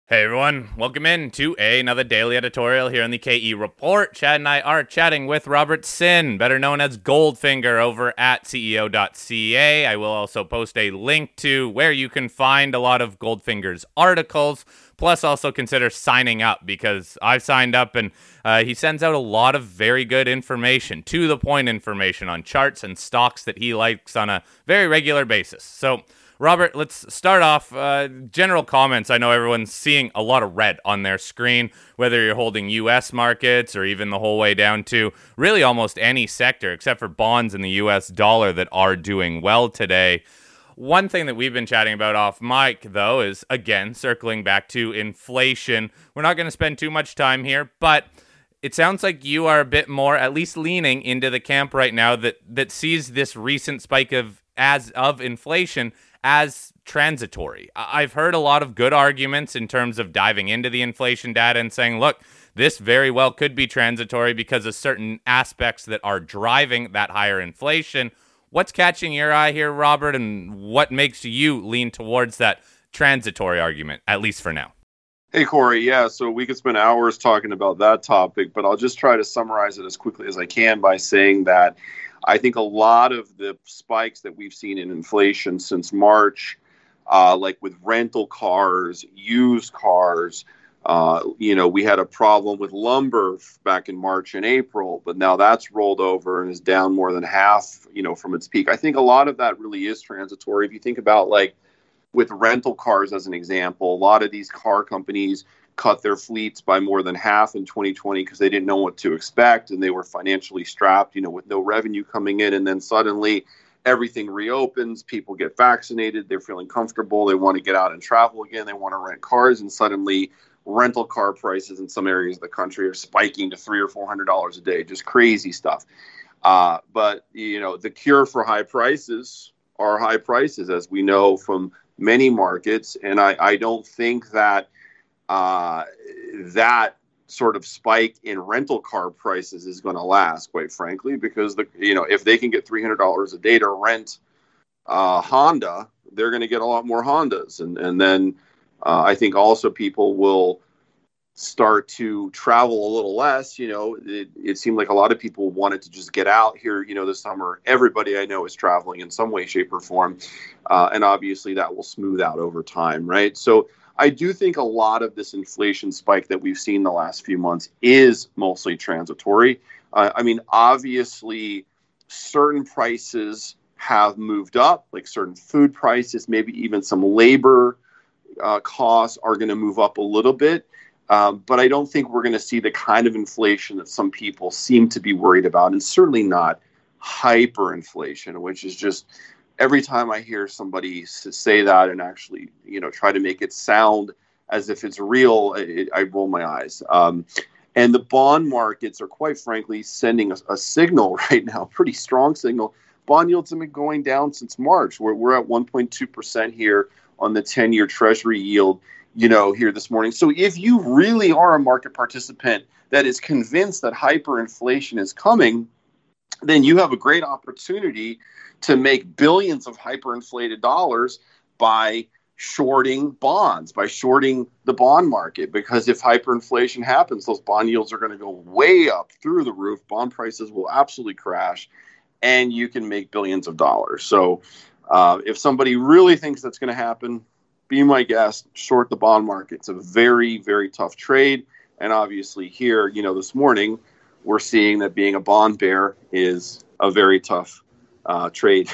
Hey everyone, welcome in to another daily editorial here on the KE Report. Chad and I are chatting with Robert Sin, better known as Goldfinger, over at CEO.ca. I will also post a link to where you can find a lot of Goldfinger's articles, plus also consider signing up because I've signed up and he sends out a lot of very good information, to the point information on charts and stocks that he likes on a very regular basis. So Robert, let's start off. General comments. I know everyone's seeing a lot of red on their screen, whether you're holding U.S. markets or even the whole way down to really almost any sector, except for bonds and the U.S. dollar that are doing well today. One thing that we've been chatting about off mic, though, is, again, circling back to inflation. We're not going to spend too much time here, but it sounds like you are a bit more, at least leaning into the camp right now that sees this recent spike of inflation as transitory. I've heard a lot of good arguments in terms of diving into the inflation data and saying, look, this very well could be transitory because of certain aspects that are driving that higher inflation. What's catching your eye here, Robert, and what makes you lean towards that transitory argument, at least for now? Hey, Corey. Yeah, so we could spend hours talking about that topic, but I'll just try to summarize it as quickly as I can by saying that I think a lot of the spikes that we've seen in inflation since March, like with rental cars, used cars, we had a problem with lumber back in March and April, but now that's rolled over and is down more than half, from its peak. I think a lot of that really is transitory. If you think about like with rental cars as an example, a lot of these car companies cut their fleets by more than half in 2020 because they didn't know what to expect and they were financially strapped, with no revenue coming in. And then suddenly everything reopens, people get vaccinated, they're feeling comfortable, they want to get out and travel again, they want to rent cars, and suddenly rental car prices in some areas of the country are spiking to $300 or $400 a day, just crazy stuff. But the cure for high prices are high prices, as we know from many markets, and I don't think that that sort of spike in rental car prices is going to last, quite frankly, because if they can get $300 a day to rent Honda, they're going to get a lot more Hondas, and then I think also people will start to travel a little less. It seemed like a lot of people wanted to just get out here, this summer. Everybody I know is traveling in some way, shape, or form, and obviously that will smooth out over time, right? So I do think a lot of this inflation spike that we've seen the last few months is mostly transitory. Obviously, certain prices have moved up, like certain food prices, maybe even some labor costs are going to move up a little bit. But I don't think we're going to see the kind of inflation that some people seem to be worried about, and certainly not hyperinflation, which is just every time I hear somebody say that and actually, try to make it sound as if it's real, I roll my eyes. And the bond markets are, quite frankly, sending a signal right now, pretty strong signal. Bond yields have been going down since March. We're at 1.2% here on the 10-year Treasury yield, here this morning. So if you really are a market participant that is convinced that hyperinflation is coming, then you have a great opportunity to make billions of hyperinflated dollars by shorting bonds, by shorting the bond market. Because if hyperinflation happens, those bond yields are going to go way up through the roof. Bond prices will absolutely crash, and you can make billions of dollars. So if somebody really thinks that's going to happen, be my guest, short the bond market. It's a very, very tough trade. And obviously here, this morning, we're seeing that being a bond bear is a very tough trade.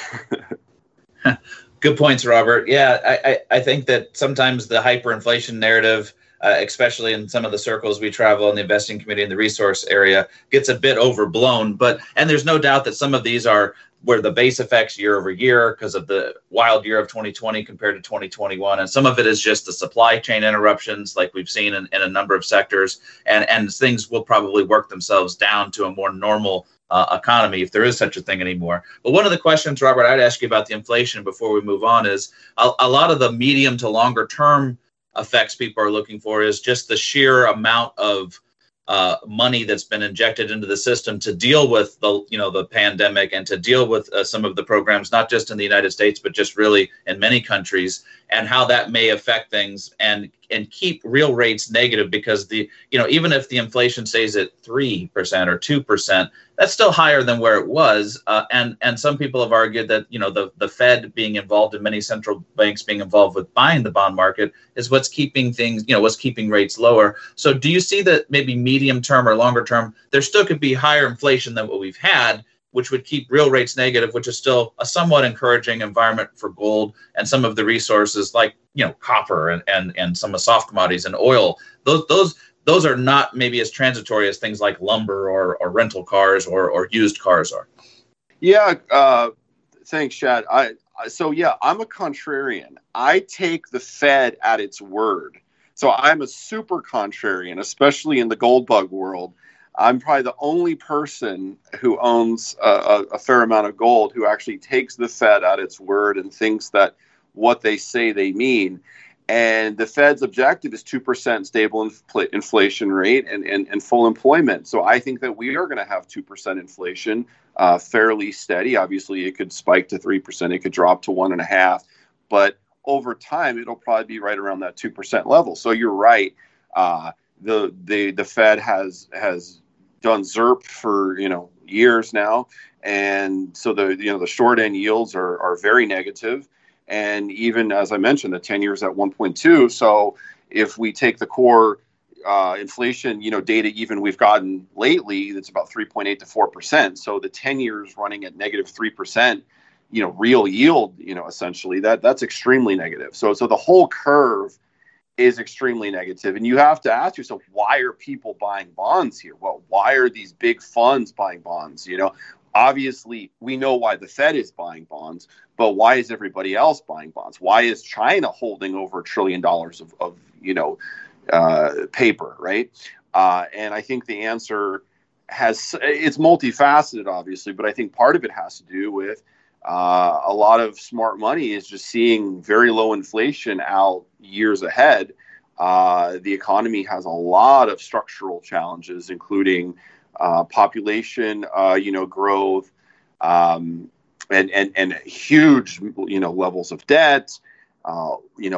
Good points, Robert. Yeah, I think that sometimes the hyperinflation narrative, especially in some of the circles we travel in the investing community in the resource area, gets a bit overblown. And there's no doubt that some of these are where the base effects year over year because of the wild year of 2020 compared to 2021. And some of it is just the supply chain interruptions like we've seen in a number of sectors. And things will probably work themselves down to a more normal economy, if there is such a thing anymore. But one of the questions, Robert, I'd ask you about the inflation before we move on is a lot of the medium to longer term effects people are looking for is just the sheer amount of money that's been injected into the system to deal with the pandemic and to deal with some of the programs, not just in the United States, but just really in many countries, and how that may affect things. And and keep real rates negative, because even if the inflation stays at 3% or 2%, that's still higher than where it was. And some people have argued that the Fed being involved and many central banks being involved with buying the bond market is what's keeping things, what's keeping rates lower. So do you see that maybe medium term or longer term, there still could be higher inflation than what we've had, which would keep real rates negative, which is still a somewhat encouraging environment for gold and some of the resources like copper and some of soft commodities and oil? Those are not maybe as transitory as things like lumber or rental cars or used cars are. Yeah, thanks, Chad. I'm a contrarian. I take the Fed at its word. So I'm a super contrarian, especially in the gold bug world. I'm probably the only person who owns a fair amount of gold who actually takes the Fed at its word and thinks that what they say they mean. And the Fed's objective is 2% stable inflation rate and full employment. So I think that we are going to have 2% inflation, fairly steady. Obviously, it could spike to 3%. It could drop to 1.5%. But over time, it'll probably be right around that 2% level. So you're right. The Fed has done ZERP for years now, and so the short end yields are very negative, and even as I mentioned, the 10-year is at 1.2. So if we take the core inflation data even we've gotten lately, that's about 3.8 to 4%. So the 10-year is running at negative 3%. Real yield. Essentially that's extremely negative. So the whole curve is extremely negative. And you have to ask yourself, why are people buying bonds here? Well, why are these big funds buying bonds? Obviously we know why the Fed is buying bonds, but why is everybody else buying bonds? Why is China holding over $1 trillion of paper, right? And I think the answer it's multifaceted, obviously, but I think part of it has to do with a lot of smart money is just seeing very low inflation out years ahead. The economy has a lot of structural challenges, including population, growth, and huge, levels of debt. A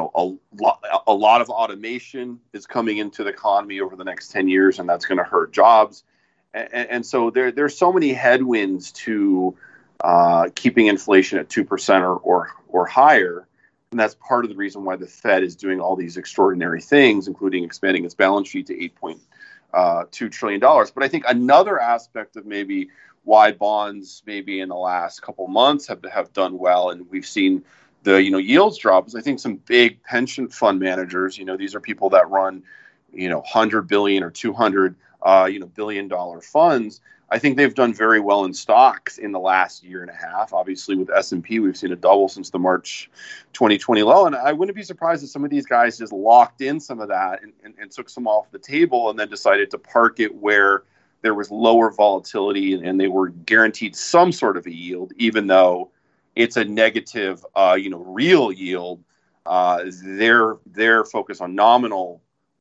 lot of automation is coming into the economy over the next 10 years, and that's going to hurt jobs. And so there's so many headwinds to keeping inflation at 2% or higher. And that's part of the reason why the Fed is doing all these extraordinary things, including expanding its balance sheet to $8.2 trillion. But I think another aspect of maybe why bonds maybe in the last couple months have done well, and we've seen the yields drop, is I think some big pension fund managers, these are people that run $100 billion or $200 billion funds. I think they've done very well in stocks in the last year and a half. Obviously, with S&P, we've seen a double since the March 2020 low. And I wouldn't be surprised if some of these guys just locked in some of that and took some off the table and then decided to park it where there was lower volatility and they were guaranteed some sort of a yield, even though it's a negative, real yield. Their focus on nominal,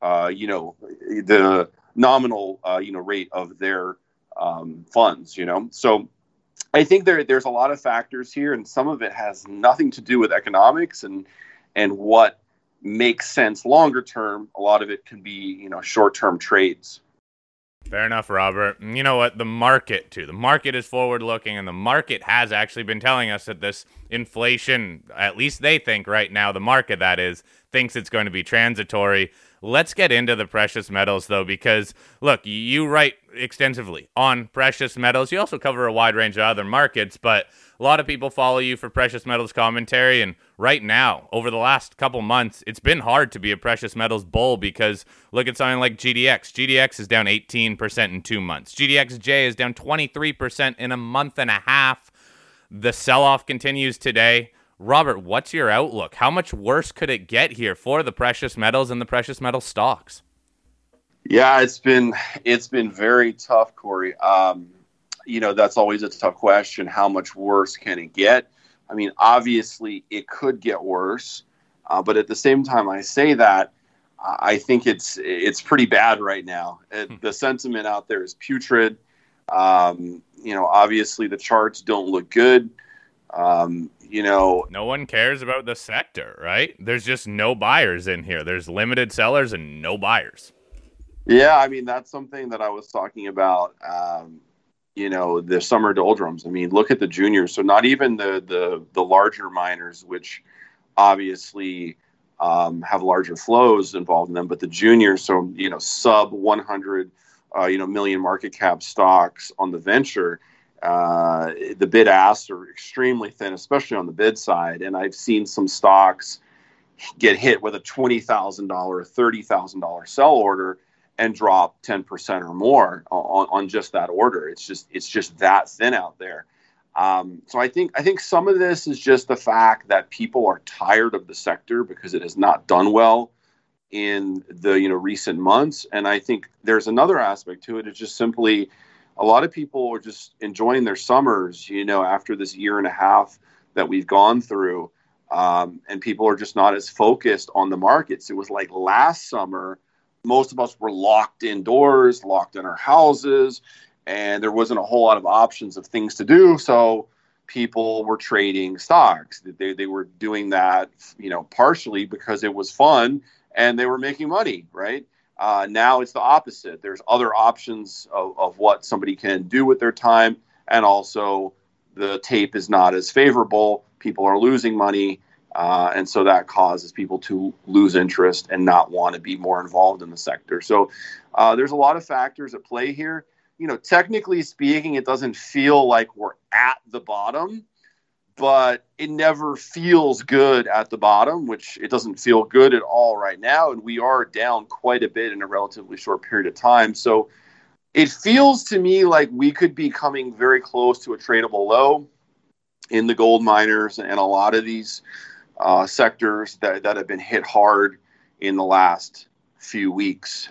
the nominal, rate of their funds, So I think there's a lot of factors here, and some of it has nothing to do with economics and what makes sense longer term. A lot of it can be, short-term trades. Fair enough, Robert. And you know what? The market, too. The market is forward-looking, and the market has actually been telling us that this inflation, at least they think right now, the market that is, thinks it's going to be transitory. Let's get into the precious metals, though, because, look, you write extensively on precious metals. You also cover a wide range of other markets, but a lot of people follow you for precious metals commentary. And right now, over the last couple months, it's been hard to be a precious metals bull because look at something like GDX. GDX is down 18% in 2 months. GDXJ is down 23% in a month and a half. The sell-off continues today. Robert, what's your outlook? How much worse could it get here for the precious metals and the precious metal stocks? Yeah, it's been very tough, Corey. That's always a tough question. How much worse can it get? I mean, obviously it could get worse, but at the same time, I say that I think it's pretty bad right now. The sentiment out there is putrid. Obviously the charts don't look good. No one cares about the sector, right? There's just no buyers in here. There's limited sellers and no buyers. Yeah, I mean, that's something that I was talking about. The summer doldrums. I mean, look at the juniors. So not even the larger miners, which obviously have larger flows involved in them, but the juniors. So sub 100 million market cap stocks on the venture. The bid asks are extremely thin, especially on the bid side. And I've seen some stocks get hit with a $20,000, $30,000 sell order and drop 10% or more on just that order. It's just that thin out there. So I think some of this is just the fact that people are tired of the sector because it has not done well in the recent months. And I think there's another aspect to it. It's just simply a lot of people are just enjoying their summers, after this year and a half that we've gone through. And people are just not as focused on the markets. It was like last summer, most of us were locked indoors, locked in our houses, and there wasn't a whole lot of options of things to do. So people were trading stocks. They were doing that, partially because it was fun and they were making money, right? Now it's the opposite. There's other options of what somebody can do with their time, and also the tape is not as favorable. People are losing money. And so that causes people to lose interest and not want to be more involved in the sector. So there's a lot of factors at play here. Technically speaking, it doesn't feel like we're at the bottom, but it never feels good at the bottom, which it doesn't feel good at all right now. And we are down quite a bit in a relatively short period of time. So it feels to me like we could be coming very close to a tradable low in the gold miners and a lot of these sectors that have been hit hard in the last few weeks.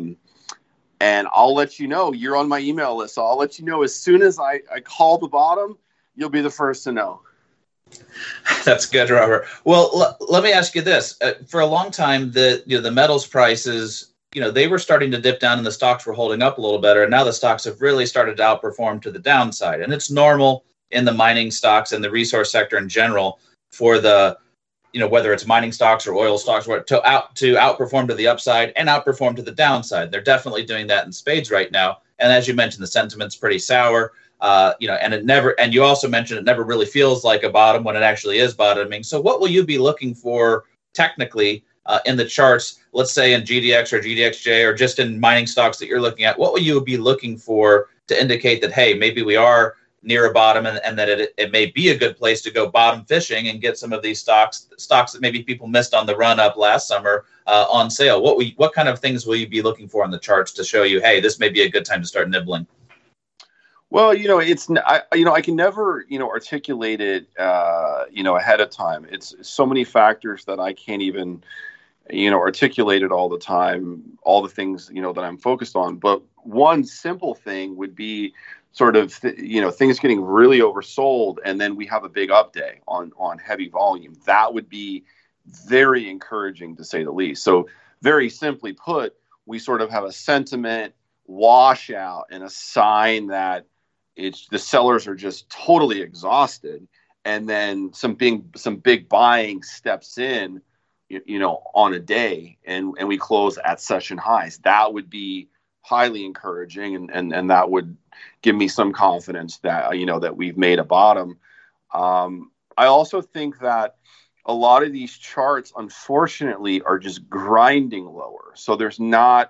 And I'll let you know. You're on my email list, so I'll let you know as soon as I call the bottom. You'll be the first to know. That's good, Robert. Well, let me ask you this. For a long time, the metals prices, they were starting to dip down and the stocks were holding up a little better. And now the stocks have really started to outperform to the downside. And it's normal in the mining stocks and the resource sector in general for the whether it's mining stocks or oil stocks, to outperform to the upside and outperform to the downside. They're definitely doing that in spades right now. And as you mentioned, the sentiment's pretty sour. And you also mentioned it never really feels like a bottom when it actually is bottoming. So what will you be looking for technically in the charts, let's say in GDX or GDXJ or just in mining stocks that you're looking at? What will you be looking for to indicate that, hey, maybe we are near a bottom and that it may be a good place to go bottom fishing and get some of these stocks that maybe people missed on the run up last summer on sale? What kind of things will you be looking for on the charts to show you, hey, this may be a good time to start nibbling? Well, I can never, articulate it, ahead of time. It's so many factors that I can't even, articulate it all the time, all the things, that I'm focused on. But one simple thing would be sort of, things getting really oversold, and then we have a big up day on heavy volume. That would be very encouraging, to say the least. So very simply put, we sort of have a sentiment washout and a sign that the sellers are just totally exhausted, and then some big buying steps in, on a day, and we close at session highs. That would be highly encouraging, and that would give me some confidence that that we've made a bottom. I also think that a lot of these charts, unfortunately, are just grinding lower. So there's not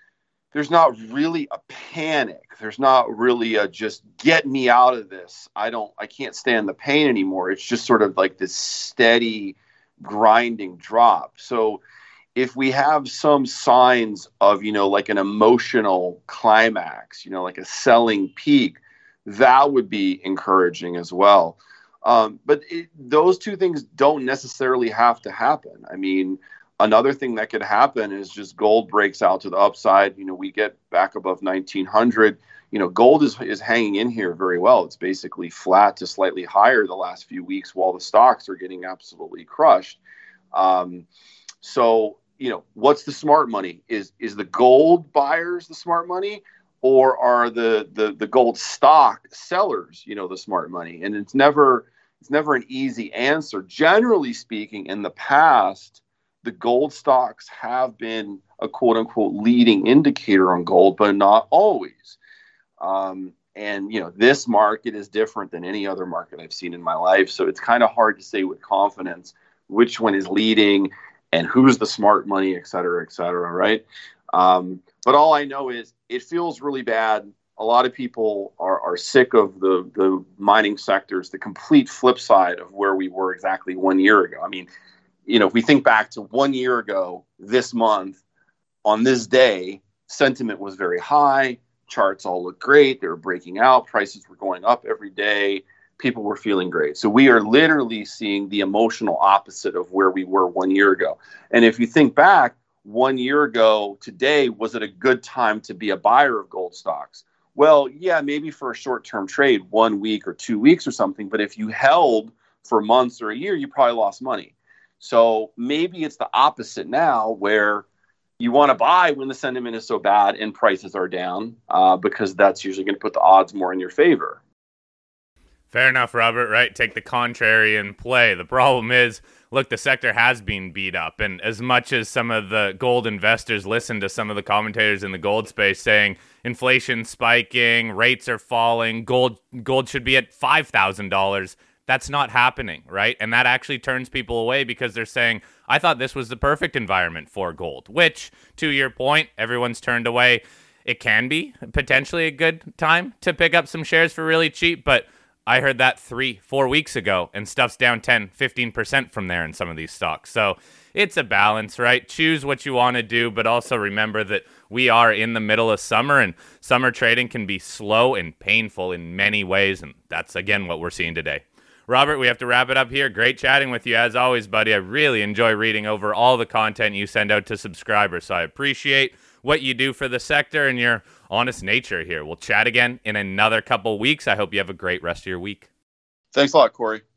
really a panic. There's not really a just get me out of this. I can't stand the pain anymore. It's just sort of like this steady grinding drop. So if we have some signs of, like an emotional climax, like a selling peak, that would be encouraging as well. But those two things don't necessarily have to happen. I mean, another thing that could happen is just gold breaks out to the upside. We get back above 1900. Gold is hanging in here very well. It's basically flat to slightly higher the last few weeks while the stocks are getting absolutely crushed. So, what's the smart money? Is the gold buyers the smart money, or are the gold stock sellers, the smart money? And it's never it's never an easy answer. Generally speaking, in the past, the gold stocks have been a quote unquote leading indicator on gold, but not always. And, you know, this market is different than any other market I've seen in my life. So it's kind of hard to say with confidence which one is leading and who's the smart money, et cetera, right? But all I know is it feels really bad. A lot of people are sick of the mining sectors, the complete flip side of where we were exactly 1 year ago. I mean, you know, if we think back to 1 year ago, this month, on this day, sentiment was very high. Charts all look great. They were breaking out. Prices were going up every day. People were feeling great. So we are literally seeing the emotional opposite of where we were 1 year ago. And if you think back 1 year ago today, was it a good time to be a buyer of gold stocks? Well, yeah, maybe for a short-term trade, 1 week or 2 weeks or something. But if you held for months or a year, you probably lost money. So maybe it's the opposite now, where you want to buy when the sentiment is so bad and prices are down, because that's usually going to put the odds more in your favor. Fair enough, Robert, right? Take the contrary in play. The problem is, look, the sector has been beat up. And as much as some of the gold investors listen to some of the commentators in the gold space saying inflation spiking, rates are falling, gold should be at $5,000, that's not happening, right? And that actually turns people away because they're saying, I thought this was the perfect environment for gold, which, to your point, everyone's turned away. It can be potentially a good time to pick up some shares for really cheap, but I heard that 3-4 weeks ago, and stuff's down 10-15% from there in some of these stocks. So it's a balance, right? Choose what you want to do, but also remember that we are in the middle of summer, and summer trading can be slow and painful in many ways, and that's, again, what we're seeing today. Robert, we have to wrap it up here. Great chatting with you as always, buddy. I really enjoy reading over all the content you send out to subscribers, so I appreciate what you do for the sector and your honest nature here. We'll chat again in another couple weeks. I hope you have a great rest of your week. Thanks a lot, Corey.